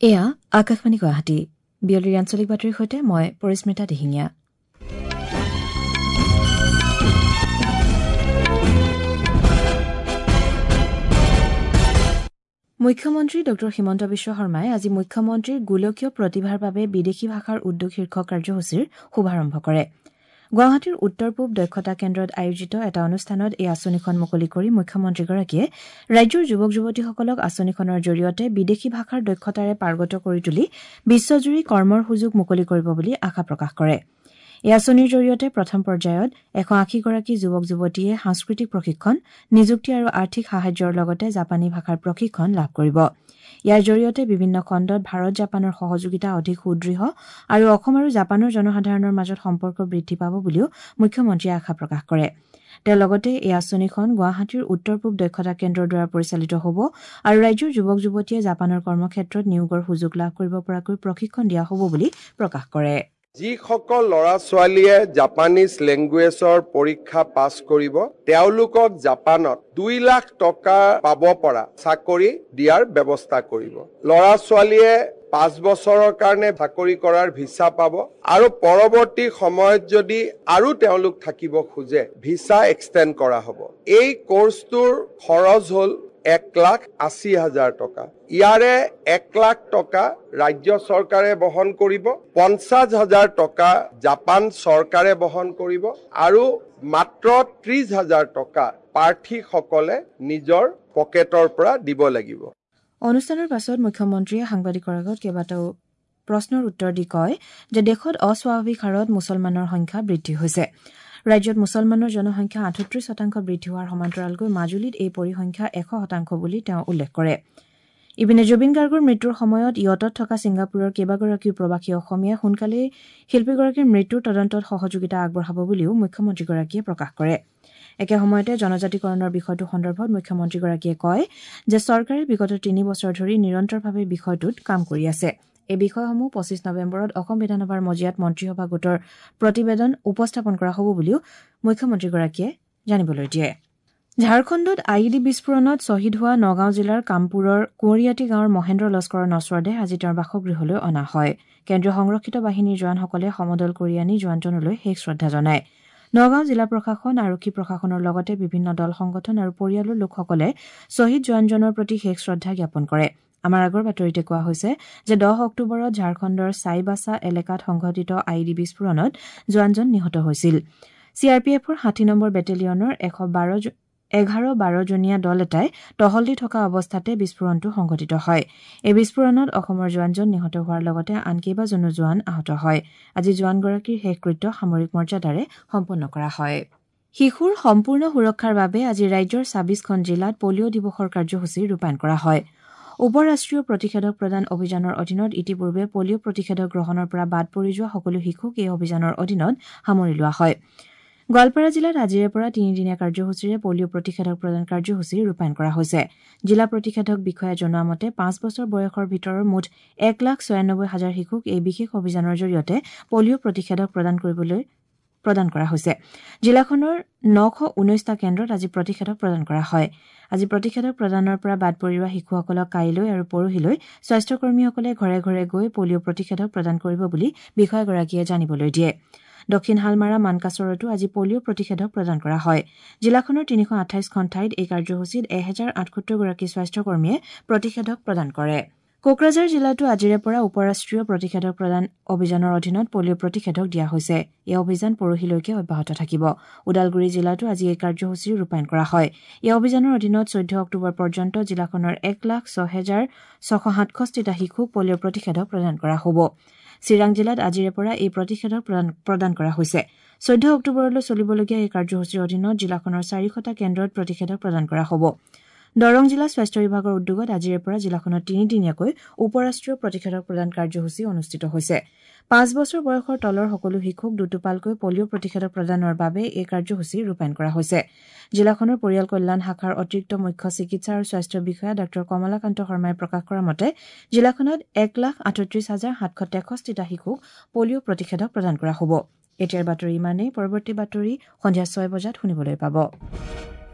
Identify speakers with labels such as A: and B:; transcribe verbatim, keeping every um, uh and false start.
A: এয়া আকাশবাণী গুৱাহাটী বিয়লিৰ আঞ্চলিক বাতৰিৰ সৈতে মই পৰিস্মিতা দিহিঙীয়া। মুখ্যমন্ত্ৰী ড হিমন্ত বিশ্ব শৰ্মাই আজি মুখ্যমন্ত্ৰীৰ গোলকীয় প্ৰতিভাৰ বাবে বিদেশী ভাষাৰ উদ্যোগ শীৰ্ষক কাৰ্যসূচীৰ শুভাৰম্ভ কৰে। গুৱাহাটীৰ উত্তৰ পূব দক্ষতা কেন্দ্ৰত আয়োজিত এটা অনুষ্ঠানত এই আঁচনিখন মুকলি কৰি মুখ্যমন্ত্ৰীগৰাকীয়ে ৰাজ্যৰ যুৱক যুৱতীসকলক আঁচনিখনৰ জৰিয়তে বিদেশী ভাষাৰ দক্ষতাৰে পাৰ্গত কৰি তুলি বিশ্বজুৰি কৰ্মৰ সুযোগ মুকলি কৰিব বুলি আশা প্ৰকাশ কৰে। এই আঁচনিৰ জৰিয়তে প্ৰথম পৰ্যায়ত এশ আশীগৰাকী যুৱক যুৱতীয়ে সাংস্কৃতিক প্ৰশিক্ষণ, নিযুক্তি আৰু আৰ্থিক সাহায্যৰ লগতে জাপানী ভাষাৰ প্ৰশিক্ষণ লাভ কৰিব। ইয়াৰ জৰিয়তে বিভিন্ন খণ্ডত ভাৰত জাপানৰ সহযোগিতা অধিক সুদৃঢ় আৰু অসম আৰু জাপানৰ জনসাধাৰণৰ মাজত সম্পৰ্ক বৃদ্ধি পাব বুলিও মুখ্যমন্ত্ৰীয়ে আশা প্ৰকাশ কৰে। তেওঁ লগতে এই আঁচনিখন গুৱাহাটীৰ উত্তৰ পূব দক্ষতা কেন্দ্ৰৰ দ্বাৰা পৰিচালিত হ'ব আৰু ৰাজ্যৰ যুৱক যুৱতীয়ে জাপানৰ কৰ্মক্ষেত্ৰত নিয়োগৰ সুযোগ লাভ কৰিব পৰাকৈ প্ৰশিক্ষণ দিয়া হ'ব বুলি প্ৰকাশ কৰে।
B: যিসকল ল'ৰা ছোৱালীয়ে জাপানীজ লেংগুৱেজৰ পৰীক্ষা পাছ কৰিব তেওঁলোকক জাপানত দুই লাখ টকা পাব পৰা চাকৰি দিয়াৰ ব্যৱস্থা কৰিব। ল'ৰা ছোৱালীয়ে পাঁচ বছৰৰ কাৰণে চাকৰি কৰাৰ ভিছা পাব আৰু পৰৱৰ্তী সময়ত যদি আৰু তেওঁলোক থাকিব খোজে ভিছা এক্সটেণ্ড কৰা হ'ব। এই কোৰ্চটোৰ খৰচ হ'ল এক লাখ আশী হাজাৰ টকা। ইয়াৰে এক লাখ টকা ৰাজ্য চৰকাৰে বহন কৰিব, পঞ্চাছ হাজাৰ টকা জাপান চৰকাৰে বহন কৰিব আৰু মাত্ৰ ত্ৰিশ হাজাৰ টকা প্ৰাৰ্থীসকলে নিজৰ পকেটৰ পৰা দিব লাগিব।
A: অনুষ্ঠানৰ পাছত মুখ্যমন্ত্ৰীয়ে সাংবাদিকৰ আগত কেইবাটাও প্ৰশ্নৰ উত্তৰ দি কয় যে দেশত অস্বাভাৱিক হাৰত মুছলমানৰ সংখ্যা বৃদ্ধি হৈছে। ৰাজ্যত মুছলমানৰ জনসংখ্যা আঠত্ৰিশ শতাংশ বৃদ্ধি হোৱাৰ সমান্তৰালকৈ মাজুলীত এই পৰিসংখ্যা এশ শতাংশ বুলি তেওঁ উল্লেখ কৰে। ইপিনে জুবিন গাৰ্গৰ মৃত্যুৰ সময়ত ইয়টত থকা ছিংগাপুৰৰ কেইবাগৰাকীও প্ৰৱাসী অসমীয়াই সোনকালেই শিল্পীগৰাকীৰ মৃত্যুৰ তদন্তত সহযোগিতা আগবঢ়াব বুলিও মুখ্যমন্ত্ৰীগৰাকীয়ে প্ৰকাশ কৰে। একে সময়তে জনজাতিকৰণৰ বিষয়টো সন্দৰ্ভত মুখ্যমন্ত্ৰীগৰাকীয়ে কয় যে চৰকাৰে বিগত তিনি বছৰ ধৰি নিৰন্তৰভাৱে বিষয়টোত কাম কৰি আছে। এই বিষয়সমূহ পঁচিছ নৱেম্বৰত অসম বিধানসভাৰ মজিয়াত মন্ত্ৰীসভা গোটৰ প্ৰতিবেদন উপস্থাপন কৰা হ'ব বুলিও মুখ্যমন্ত্ৰীগৰাকীয়ে জানিবলৈ দিয়ে। ঝাৰখণ্ডত আই ই ডি বিস্ফোৰণত শ্বহীদ হোৱা নগাঁও জিলাৰ কামপুৰৰ কুঁৱৰীয়াটি গাঁৱৰ মহেন্দ্ৰ লস্কৰৰ নশ্বৰ দেহ আজি তেওঁৰ বাসগৃহলৈ অনা হয়। কেন্দ্ৰীয় সংৰক্ষিত বাহিনীৰ জোৱানসকলে সমদল কৰি আনি জোৱানজনলৈ শেষ শ্ৰদ্ধা জনায়। নগাঁও জিলা প্ৰশাসন, আৰক্ষী প্ৰশাসনৰ লগতে বিভিন্ন দল সংগঠন আৰু পৰিয়ালৰ লোকসকলে শ্বহীদ জোৱানজনৰ প্ৰতি শেষ শ্ৰদ্ধা জ্ঞাপন কৰে। আমাৰ আগৰ বাতৰিতে কোৱা হৈছে যে দহ অক্টোবৰত ঝাৰখণ্ডৰ চাইবাছা এলেকাত সংঘটিত আই ই ডি বিস্ফোৰণত জোৱানজন নিহত হৈছিল। চি আৰ পি এফৰ ষাঠি নম্বৰ বেটেলিয়নৰ এশ বাৰ এঘাৰ বাৰজনীয়া দল এটাই টহল দি থকা অৱস্থাতে বিস্ফোৰণটো সংঘটিত হয়। এই বিস্ফোৰণত অসমৰ জোৱানজন নিহত হোৱাৰ লগতে আন কেইবাজনো জোৱান আহত হয়। আজি জোৱানগৰাকীৰ শেষকৃত্য সামৰিক মৰ্যাদাৰে সম্পন্ন কৰা হয়। শিশুৰ সম্পূৰ্ণ সুৰক্ষাৰ বাবে আজি ৰাজ্যৰ ছাব্বিছখন জিলাত পলিঅ' দিৱসৰ কাৰ্যসূচী ৰূপায়ণ কৰা হয়। উপৰাষ্ট্ৰীয় প্ৰতিষেধক প্ৰদান অভিযানৰ অধীনত ইতিপূৰ্বে পলিঅ' প্ৰতিষেধক গ্ৰহণৰ পৰা বাদ পৰি যোৱা সকলো শিশুক এই অভিযানৰ অধীনত সামৰি লোৱা হয়। গোৱালপাৰা জিলাত আজিৰে পৰা তিনিদিনীয়া কাৰ্যসূচীৰে পলিঅ' প্ৰতিষেধক প্ৰদান কাৰ্যসূচী ৰূপায়ণ কৰা হৈছে। জিলা প্ৰতিষেধক বিষয়াই জনোৱা মতে পাঁচ বছৰ বয়সৰ ভিতৰৰ মুঠ এক লাখ ছয়ানব্বৈ হাজাৰ শিশুক এই বিশেষ অভিযানৰ জৰিয়তে পলিঅ' প্ৰতিষেধক প্ৰদান কৰিবলৈ প্ৰদান কৰা হৈছে। জিলাখনৰ নশ ঊনৈশটা কেন্দ্ৰত আজি প্ৰতিষেধক প্ৰদান কৰা হয়। আজি প্ৰতিষেধক প্ৰদানৰ পৰা বাদ পৰি যোৱা শিশুসকলক কাইলৈ আৰু পৰহিলৈ স্বাস্থ্যকৰ্মীসকলে ঘৰে ঘৰে গৈ পলিঅ' প্ৰতিষেধক প্ৰদান কৰিব বুলি বিষয়াগৰাকীয়ে জানিবলৈ দিয়ে। দক্ষিণ হালমাৰা মানকাচৰতো আজি পলিঅ' প্ৰতিষেধক প্ৰদান কৰা হয়। জিলাখনৰ তিনিশ আঠাইছখন ঠাইত এই কাৰ্যসূচীত এহেজাৰ আঠসত্তৰগৰাকী স্বাস্থ্যকৰ্মীয়ে প্ৰতিষেধক প্ৰদান কৰে। কোকৰাঝাৰ জিলাতো আজিৰে পৰা উপৰাষ্ট্ৰীয় প্ৰতিষেধক প্ৰদান অভিযানৰ অধীনত পলিঅ' প্ৰতিষেধক দিয়া হৈছে। এই অভিযান পৰহিলৈকে অব্যাহত থাকিব। ওদালগুৰি জিলাতো আজি এই কাৰ্যসূচী ৰূপায়ণ কৰা হয়। এই অভিযানৰ অধীনত চৈধ্য অক্টোবৰ পৰ্যন্ত জিলাখনৰ এক লাখ ছয় হাজাৰ ছশ সাতষষ্ঠিটা শিশুক পলিঅ' প্ৰতিষেধক প্ৰদান কৰা হ'ব। চিৰাং জিলাত আজিৰে পৰা এই প্ৰতিষেধক প্ৰদান কৰা হৈছে। চৈধ্য অক্টোবৰলৈ চলিবলগীয়া এই কাৰ্যসূচীৰ অধীনত জিলাখনৰ চাৰিশটা কেন্দ্ৰত প্ৰতিষেধক প্ৰদান কৰা হ'ব। দৰং জিলা স্বাস্থ্য বিভাগৰ উদ্যোগত আজিৰে পৰা জিলাখনত তিনিদিনীয়াকৈ উপৰাষ্ট্ৰীয় প্ৰতিষেধক প্ৰদান কাৰ্যসূচী অনুষ্ঠিত হৈছে। পাঁচ বছৰ বয়সৰ তলৰ সকলো শিশুক দুটোপালকৈ পলিঅ' প্ৰতিষেধক প্ৰদানৰ বাবে এই কাৰ্যসূচী ৰূপায়ণ কৰা হৈছে। জিলাখনৰ পৰিয়াল কল্যাণ শাখাৰ অতিৰিক্ত মুখ্য চিকিৎসা আৰু স্বাস্থ্য বিষয়া ডাঃ কমলাকান্ত শৰ্মাই প্ৰকাশ কৰা মতে জিলাখনত এক লাখ আঠত্ৰিশ হাজাৰ সাতশ তেষষ্ঠিটা শিশুক পলিঅ' প্ৰতিষেধক প্ৰদান কৰা হ'ব। এতিয়াৰ বাতৰি ইমানেই। পৰৱৰ্তী বাতৰি সন্ধিয়া ছয় বজাত শুনিবলৈ পাব।